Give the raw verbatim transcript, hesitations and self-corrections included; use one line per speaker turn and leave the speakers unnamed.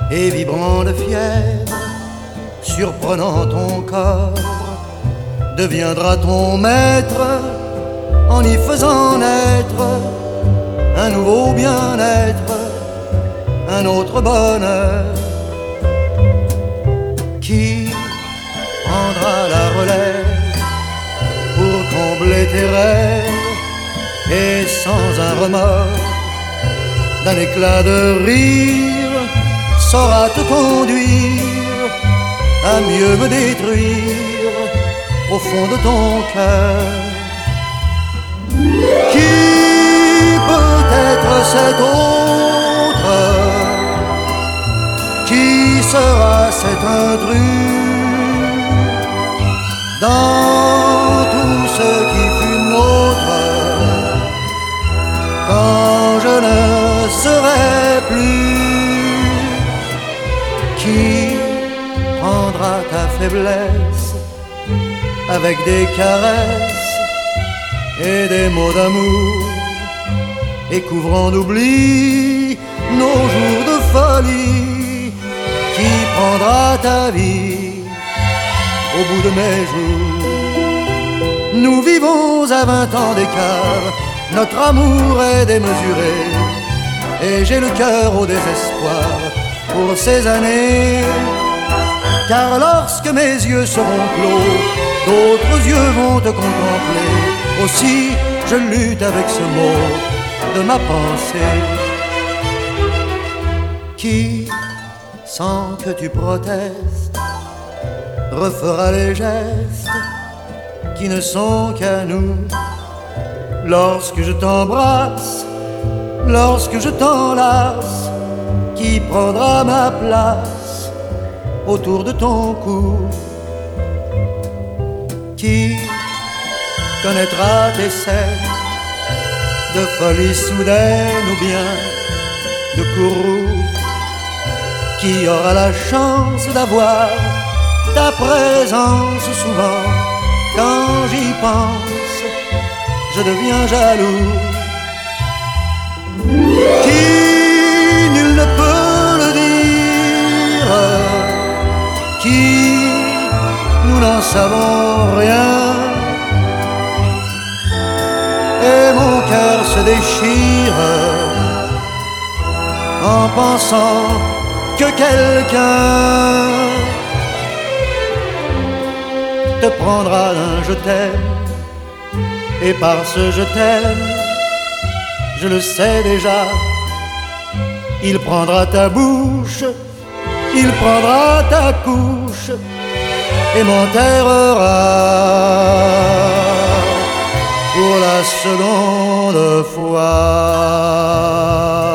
et vibrant de fièvre, surprenant ton corps, deviendra ton maître en y faisant naître un nouveau bien-être, un autre bonheur. Qui prendra la relève pour combler tes rêves et sans un remords, d'un éclat de rire, saura te conduire à mieux me détruire au fond de ton cœur. Qui peut être cet autre? Qui sera cet intrus dans tout ce qui fut nôtre quand je ne serai plus? Qui prendra ta faiblesse avec des caresses et des mots d'amour, et couvrant d'oubli nos jours de folie? Qui prendra ta vie au bout de mes jours? Nous vivons à vingt ans d'écart, notre amour est démesuré, et j'ai le cœur au désespoir pour ces années. Car lorsque mes yeux seront clos, d'autres yeux vont te contempler. Aussi je lutte avec ce mot de ma pensée. Qui, sans que tu protestes, refera les gestes qui ne sont qu'à nous? Lorsque je t'embrasse, lorsque je t'enlace, qui prendra ma place autour de ton cou? Qui connaîtra tes scènes de folie soudaine ou bien de courroux? Qui aura la chance d'avoir ta présence souvent? Quand j'y pense, je deviens jaloux. Qui, nul ne peut le dire, qui, nous n'en savons rien, et mon cœur se déchire en pensant que quelqu'un te prendra un je t'aime, et par ce je t'aime, je le sais déjà, il prendra ta bouche, il prendra ta couche et m'enterrera pour la seconde fois.